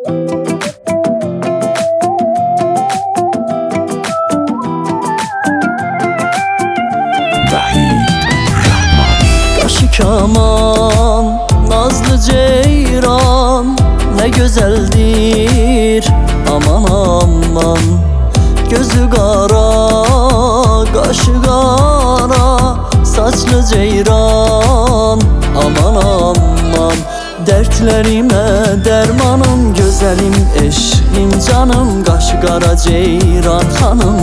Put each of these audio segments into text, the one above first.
Qaşı kaman, nazlı ceyran, ne güzeldir aman aman. Gözü qara, qaşı qara, saçlı ceyran aman aman. Dertlerime dermanım, güzelim eşkim canım. Qaşı qara ceyran hanım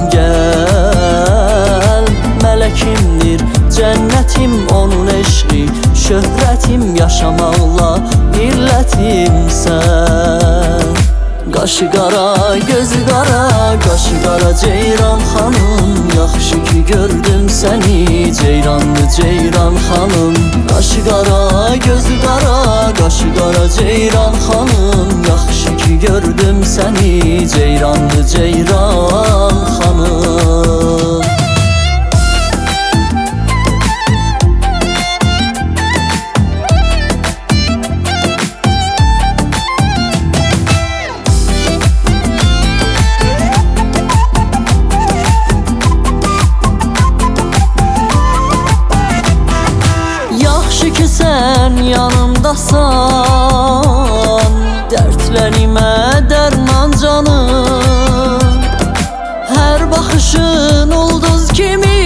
gel. Mələkimdir cənnətim, onun eşqi şöhrətim, yaşamaqla birlətimsən. Qaşı qara, gözü qara, qaşı qara ceyran xanım. Yaxşı ki gördüm səni, ceyranlı ceyran xanım. Qaşı qara, gözü qara, qaşı qara ceyran xanım. Yaxşı ki gördüm səni, ceyranlı ceyran xanım. Yaxşı ki sən yanımdasan, dərdlərimə dərman canım. Hər baxışın ulduz kimi,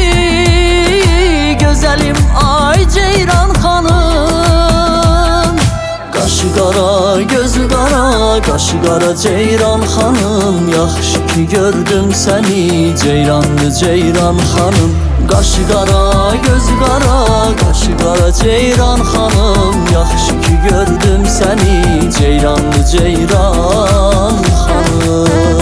gözəlim ay ceyran xanım. Qaşı qara, gözü qara, qaşı qara ceyran xanım. Yaxşı ki gördüm səni, ceyranlı ceyran xanım. Qaşı qara, gözü qara, qaşı qara ceyran xanım. Yaxşı ki gördüm səni, ceyranlı ceyran xanım.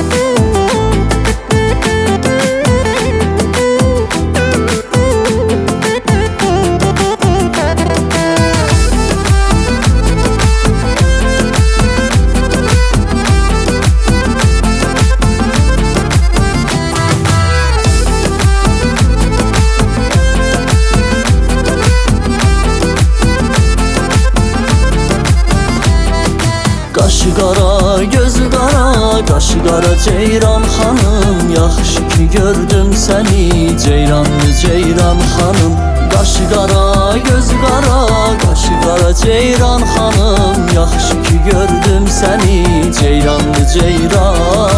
Qaşı qara, gözü qara, qaşı qara ceyran xanım. Yaxşı ki gördüm səni, ceyranlı ceyran xanım. Qaşı qara, gözü qara, qaşı qara ceyran xanım. Yaxşı ki gördüm səni, ceyranlı ceyran